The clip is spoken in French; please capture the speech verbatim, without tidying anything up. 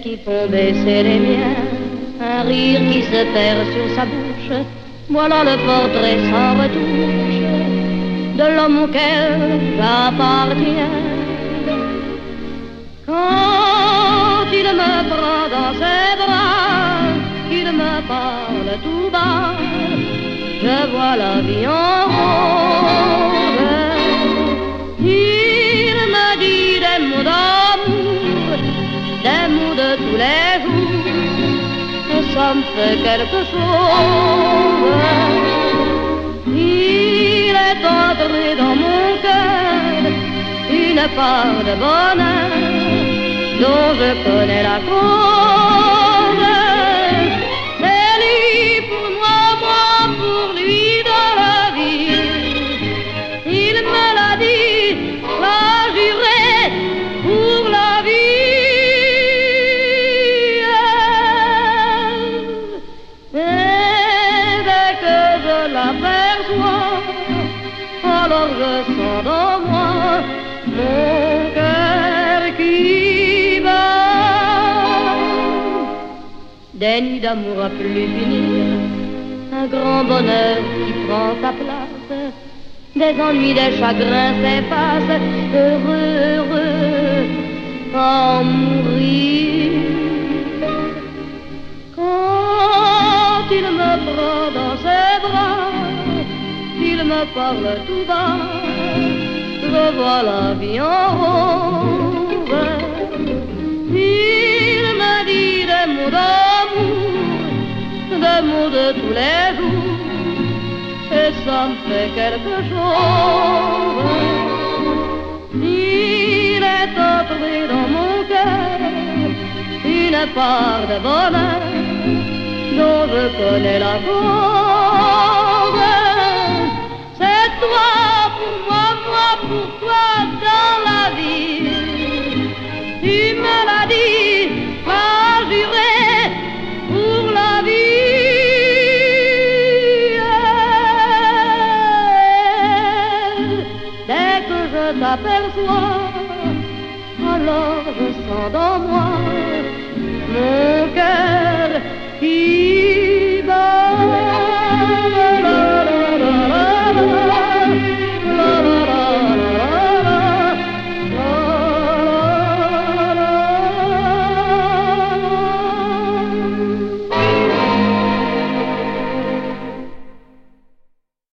qui font baisser les miens, un rire qui se perd sur sa bouche. Voilà le portrait sans retouche de l'homme auquel j'appartiens. Quand il me prend dans ses bras, qu'il me parle tout bas, je vois la vie en rose. Il me dit des mots d'amour, des mots de tous les jours, et ça me fait quelque chose. Il est entré dans mon cœur une part de bonheur dont je connais la cause. C'est lui pour moi, moi pour lui dans la vie. Il me l'a dit, l'a juré pour la vie. Et dès que je l'aperçois, alors je sens dans moi mon cœur qui bat. Des nuits d'amour à plus finir, un grand bonheur qui prend sa place, des ennuis, des chagrins s'effacent, heureux, heureux, à en mourir. Quand il me prend dans ses bras, il me parle tout bas, je vois la vie en rose. Il me dit des mots d'amour, des mots de tous les jours, et ça me fait quelque chose. Il est entré dans mon cœur une part de bonheur dont je connais la cause. C'est toi pour moi, moi pour toi dans la vie. Tu me l'as dit, m'as juré pour la vie. Dès que je t'aperçois, alors je sens dans moi mon cœur